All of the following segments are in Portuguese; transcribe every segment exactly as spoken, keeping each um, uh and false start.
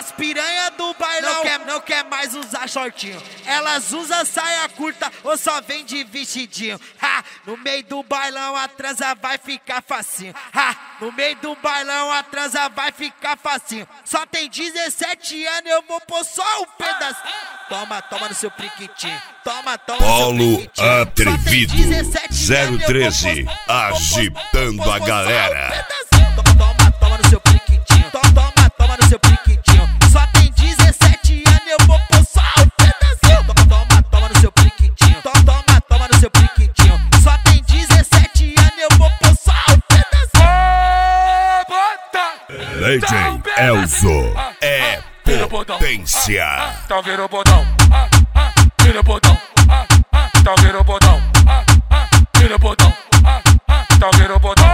As piranha do bailão não quer, não quer mais usar shortinho. Elas usam saia curta ou só vem de vestidinho. Ha! No meio do bailão a transa vai ficar facinho. Ha! No meio do bailão a transa vai ficar facinho. Só tem dezessete anos, eu vou pôr só um pedacinho. Toma, toma no seu priquitinho. Toma, toma Paulo no seu priquitinho. Atrevido zero treze agitando a galera. Toma, toma no seu priquitinho. Toma, toma no seu priquitinho. Só tem dezessete anos, eu vou pôr só um pedacinho. Toma, toma no seu priquitinho. Toma, toma no seu priquitinho. Só tem dezessete anos, eu vou pôr só um pedacinho. Legend Elzo é potência. Tá vendo o botão? Vira o botão. Tá vendo o botão? Vira o botão. Tá vendo o botão?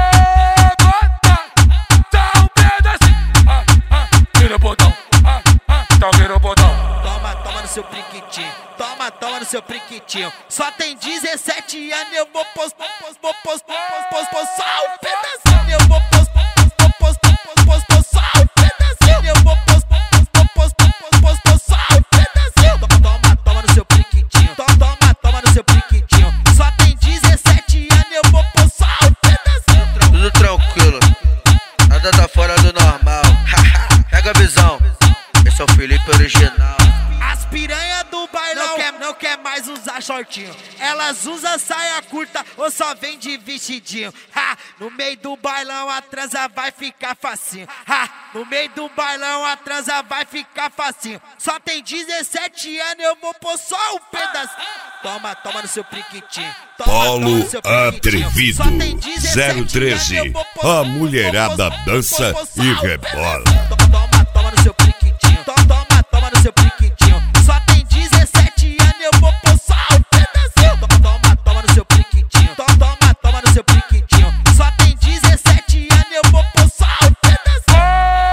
Dá um pedacinho. Vira o botão. Tá vendo o botão? Toma, toma no seu priquitinho. Toma, toma no seu priquitinho. Só tem dezessete anos, eu vou pôr, pôr, pôr, pôr, pôr, pôr, pôr só um pedacinho. Eu vou pôr, pôr, pôr, pôr, pôr, pôr só um pedacinho. Eu vou pôr, pôr, pôr, pôr, pôr, pôr só um pedacinho. Toma, toma no seu priquitinho. Toma, toma no seu priquitinho. Só tem dezessete anos, eu vou pôr só um pedacinho. Tudo tranquilo, nada tá fora do normal. Pega a visão, esse é o Felipe original. As piranha do bailão não quer, não quer mais usar shortinho. Elas usam saia curta ou só vem de vestidinho. Ha! No meio do bailão a transa vai ficar facinho. Ha! No meio do bailão a transa vai ficar facinho. Só tem dezessete anos, eu vou pôr só um pedacinho. Toma, toma no seu priquitinho. Toma, Paulo toma no seu priquitinho. Atrevido Só tem dezessete zero treze anos, eu vou pôr- a mulherada dança só e um rebola. pedacinho. Toma, toma no seu priquitinho. Toma, toma no seu priquitinho. Só tem dezessete anos, eu vou pôr só um pedacinho. Toma, toma no seu priquitinho. Toma, toma no seu priquitinho. Só tem dezessete anos, eu vou pôr só um pedacinho.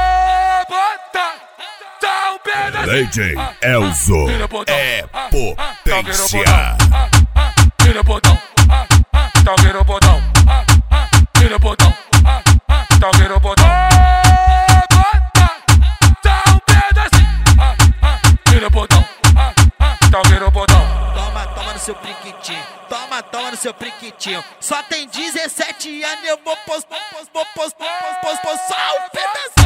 Dá um pedacinho. Legend Elzo é potência. Vira o botão. Tá vendo o botão? Vira o botão. Tá vendo o botão? Dá um pedacinho. Vira o botão. Tá vendo o botão? Toma, toma no seu priquitinho. Toma, toma no seu priquitinho. Só tem dezessete anos, eu vou pôr, pôr, pôr, pôr, pôr, pôr, pôr só um pedacinho.